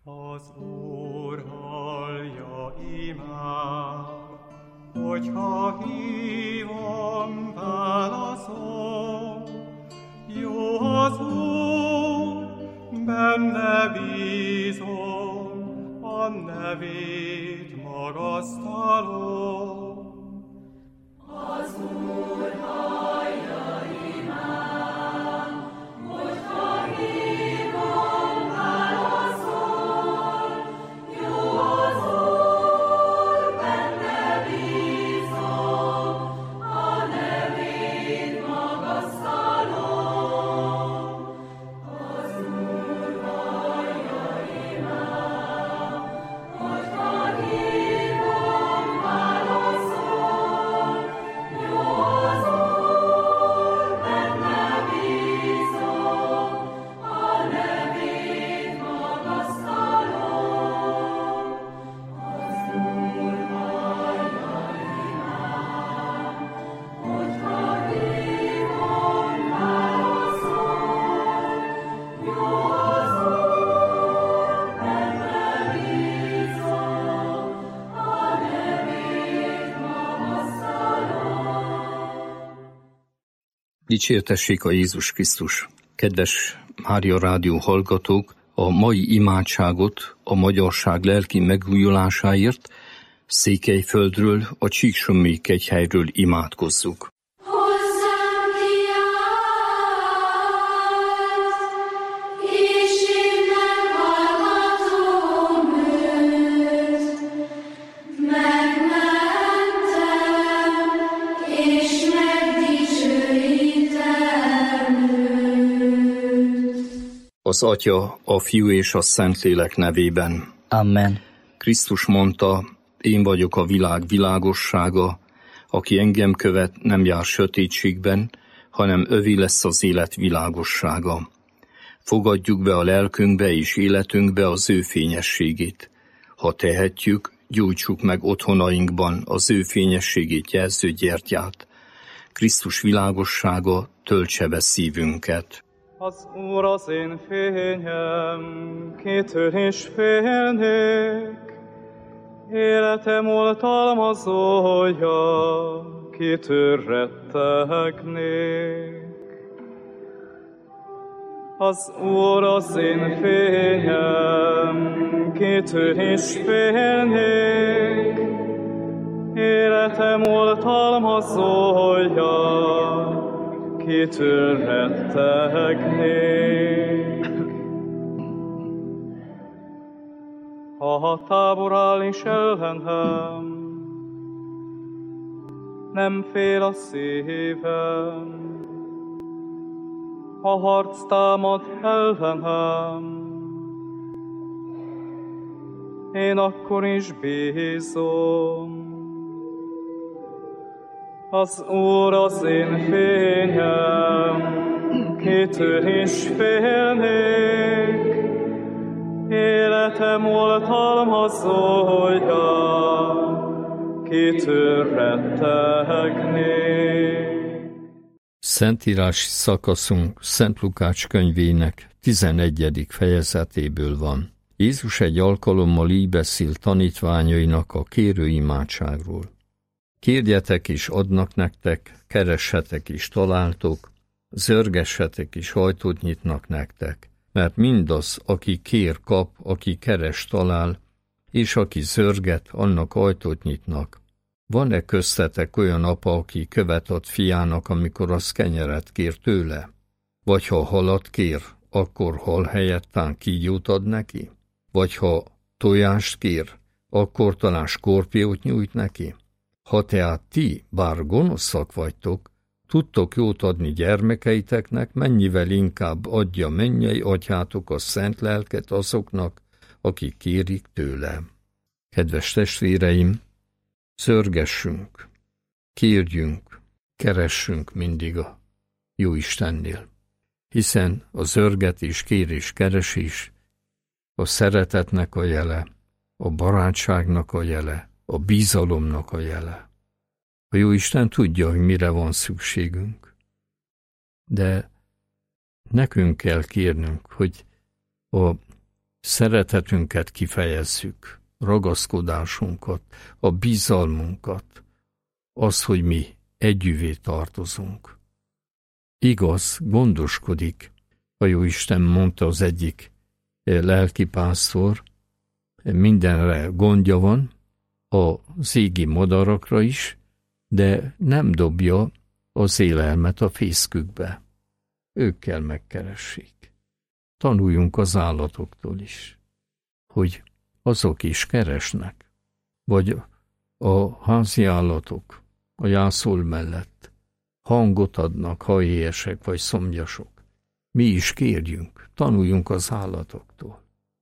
Az Úr hallja imám, hogyha hívom, válaszol. Jó az Úr, benne bízom, a nevét magasztalom. Az Úr hallja imám, hogyha hívom, válaszol. Jó az Úr, benne bízom, a nevét magasztalom. Az Úr hallja imám, hogyha hívom, válaszol. Jó az Úr, benne bízom, a nevét magasztalom. Az Úr hallja imám, hogyha hívom, válaszol. Jó az Úr, benne bízom, a nevét magasztalom. Dicsértessék a Jézus Krisztus! Kedves Mária Rádió hallgatók, a mai imádságot a magyarság lelki megújulásáért Székelyföldről, a Csíksomlyai kegyhelyről imádkozzuk. Hozzám kiállt, és én meghallgatom őt. Megmentem, és megdicsőítem őt. Az Atya, a Fiú és a Szentlélek nevében. Amen. Krisztus mondta, én vagyok a világ világossága, aki engem követ, nem jár sötétségben, hanem övé lesz az élet világossága. Fogadjuk be a lelkünkbe és életünkbe az ő fényességét. Ha tehetjük, gyújtsuk meg otthonainkban az ő fényességét jelző gyertyát. Krisztus világossága töltse be szívünket. Az Úr az én fényem, kitől is félnék. Életem oltalmazója, kitől rettegnék. Az Úr az én fényem, kitől is félnék. Életem oltalmazója, kitől rettegnék. Ha a tábor áll is ellenem, nem fél a szívem. Ha harc támad ellenem, én akkor is bízom. Az Úr az én fényem, kitől is félnék. Életem oltalmazója, kitől rettegnék. Szentírási szakaszunk Szent Lukács könyvének 11. fejezetéből van. Jézus egy alkalommal így beszél tanítványainak a kérőimádságról. Kérjetek és adnak nektek, keressetek és találtok, zörgessetek és ajtót nyitnak nektek, mert mindaz, aki kér, kap, aki keres, talál, és aki zörget, annak ajtót nyitnak. Van-e köztetek olyan apa, aki követ ad fiának, amikor az kenyeret kér tőle? Vagy ha halat kér, akkor hal helyettán kígyót ad neki? Vagy ha tojást kér, akkor talán skorpiót nyújt neki? Ha tehát ti, bár gonoszak vagytok, tudtok jót adni gyermekeiteknek, mennyivel inkább adja mennyei atyátok a szent lelket azoknak, akik kérik tőle. Kedves testvéreim, zörgessünk, kérjünk, keressünk mindig a Jóistennél, hiszen a zörgetés, kérés, keresés a szeretetnek a jele, a barátságnak a jele, a bizalomnak a jele. A Jóisten tudja, hogy mire van szükségünk, de nekünk kell kérnünk, hogy a szeretetünket kifejezzük, ragaszkodásunkat, a bizalmunkat, az, hogy mi együvé tartozunk. Igaz, gondoskodik, a Jóisten mondta az egyik lelkipásztor, mindenre gondja van, az égi madarakra is, de nem dobja az élelmet a fészkükbe. Ők kell megkeressék. Tanuljunk az állatoktól is, hogy azok is keresnek, vagy a házi állatok a jászol mellett hangot adnak, ha éhesek vagy szomjasok. Mi is kérjünk, tanuljunk az állatoktól.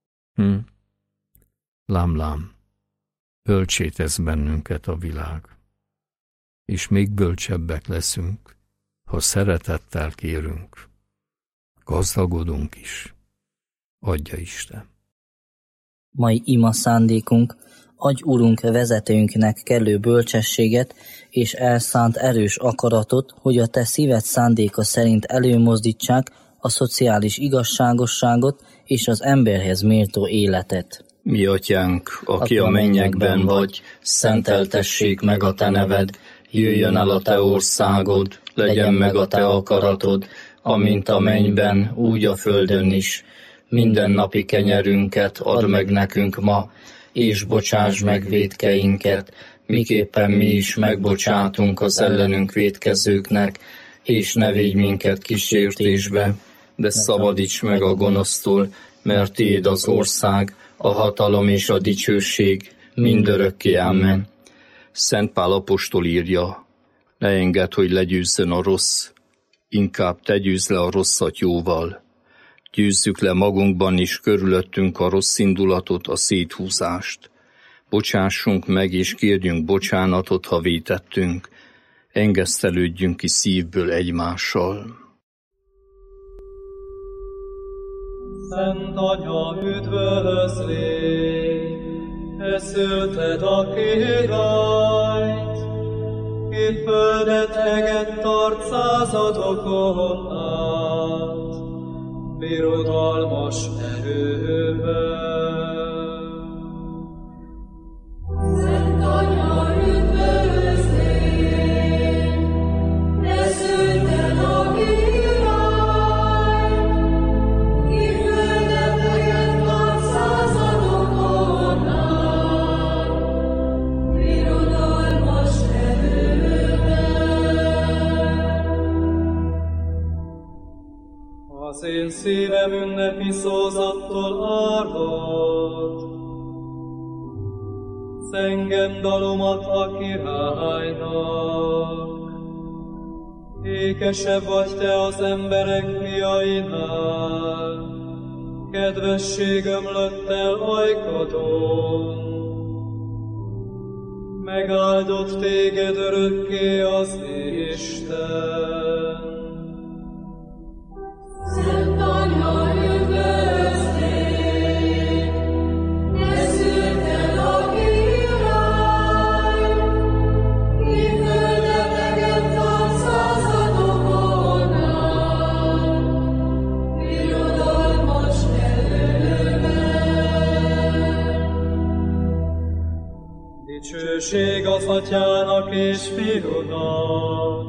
Lám, bölcsé tesz bennünket a világ, és még bölcsebbek leszünk, ha szeretettel kérünk. Gazdagodunk is. Adja Isten. Mai ima szándékunk, adj Urunk vezetőnknek kellő bölcsességet és elszánt erős akaratot, hogy a te szíved szándéka szerint előmozdítsák a szociális igazságosságot és az emberhez méltó életet. Mi atyánk, aki a mennyekben vagy, szenteltessék meg a te neved, jöjjön el a te országod, legyen meg a te akaratod, amint a mennyben, úgy a földön is. Minden napi kenyerünket add meg nekünk ma, és bocsáss meg vétkeinket, miképpen mi is megbocsátunk az ellenünk vétkezőknek, és ne védj minket kísértésbe, de szabadíts meg a gonosztól, mert tiéd az ország, a hatalom és a dicsőség mindörökké. Amen. Szent Pál apostol írja, ne engedd, hogy legyőzzön a rossz, inkább te győzz le a rosszat jóval. Győzzük le magunkban is körülöttünk a rossz indulatot, a széthúzást. Bocsássunk meg és kérjünk bocsánatot, ha vétettünk. Engesztelődjünk ki szívből egymással. Szent Anya, üdvözlégy, te szülted a királyt, ki földet eget tart századokon át, birodalmas erővel. Szent Anya, üdvözlégy, te szülted a királyt, ki földet eget tart századokon át, birodalmas erővel. Az én szívem ünnepi szózattól árvad, zengem dalomat a királynak. Ékesebb vagy te az emberek fiainál, kedvesség ömlött el ajkadon. Megáldott téged örökké az Isten. Szent Anya, üdvözlégy, te szülted a királyt, ki földet eget tart századokon át, birodalmas erővel. Dicsőség az Atyának és Fiúnak,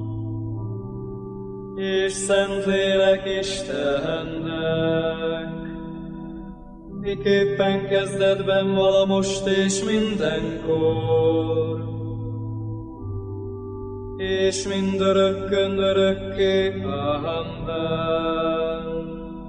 és Szentlélek Istennek, miképpen kezdetben vala most és mindenkor, és mindörökkön örökké. Amen.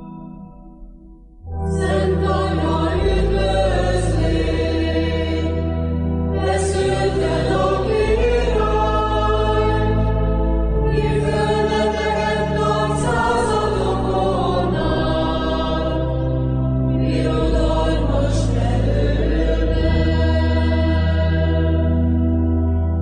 Szent Anya, üdvözlégy, te szülted a királyt, ki földet eget tart századokon át, birodalmas erővel.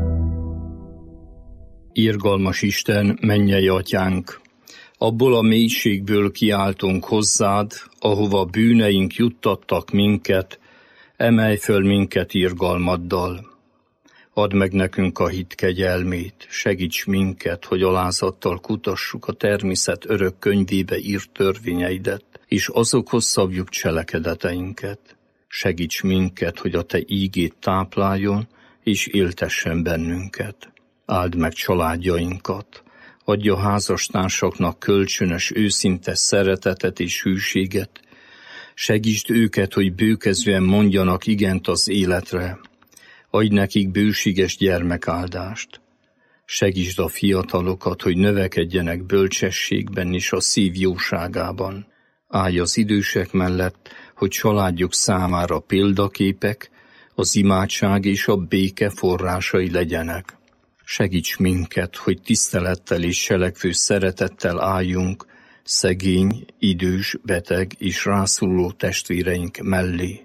Irgalmas Isten, mennyei Atyánk, abból a mélységből kiáltunk hozzád, ahova bűneink juttattak minket, emelj föl minket irgalmaddal. Add meg nekünk a hit kegyelmét, segíts minket, hogy alázattal kutassuk a természet örök könyvébe írt törvényeidet, és azokhoz szabjuk cselekedeteinket. Segíts minket, hogy a Te ígét tápláljon, és éltessen bennünket. Áld meg családjainkat, adj a házastársaknak kölcsönös, őszinte szeretetet és hűséget. Segítsd őket, hogy bőkezően mondjanak igent az életre. Adj nekik bőséges gyermekáldást. Segítsd a fiatalokat, hogy növekedjenek bölcsességben és a szív jóságában. Állj az idősek mellett, hogy családjuk számára példaképek, az imádság és a béke forrásai legyenek. Segíts minket, hogy tisztelettel és selekvő szeretettel álljunk szegény, idős, beteg és rászoruló testvéreink mellé.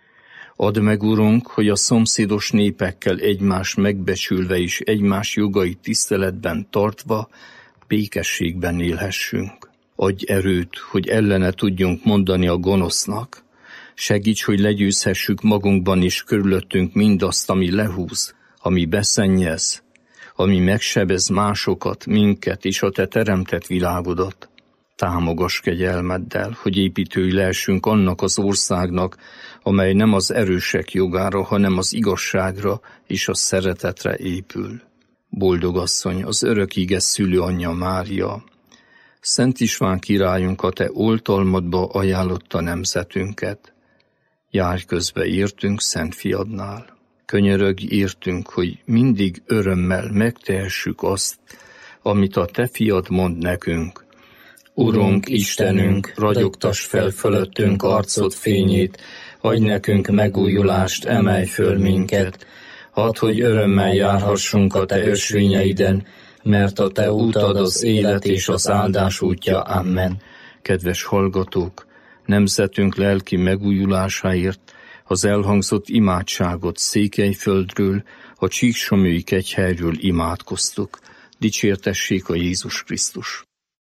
Add meg, Urunk, hogy a szomszédos népekkel egymást megbecsülve és egymás jogait tiszteletben tartva békességben élhessünk. Adj erőt, hogy ellene tudjunk mondani a gonosznak. Segíts, hogy legyőzhessük magunkban és körülöttünk mindazt, ami lehúz, ami beszennyez, ami megsebez másokat, minket és a Te teremtett világodat. Támogass kegyelmeddel, hogy építői lehessünk annak az országnak, amely nem az erősek jogára, hanem az igazságra és a szeretetre épül. Boldog asszony, az örökíges szülőanyja Mária, Szent István királyunk, a Te oltalmadba ajánlotta nemzetünket. Járj közbe értünk Szent Fiadnál. Könyörögj értünk, hogy mindig örömmel megtehessük azt, amit a Te Fiad mond nekünk. Urunk, Istenünk, ragyogtass fel fölöttünk arcod fényét, adj nekünk megújulást, emelj föl minket. Hadd, hogy örömmel járhassunk a Te ösvényeiden, mert a Te útad az élet és az áldás útja. Amen. Kedves hallgatók, nemzetünk lelki megújulásáért az elhangzott imádságot Székelyföldről, a Csíksomlyói kegyhelyről imádkoztuk. Dicsértessék a Jézus Krisztus!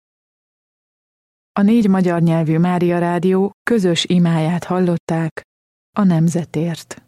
A 4 magyar nyelvű Mária Rádió közös imáját hallották a nemzetért.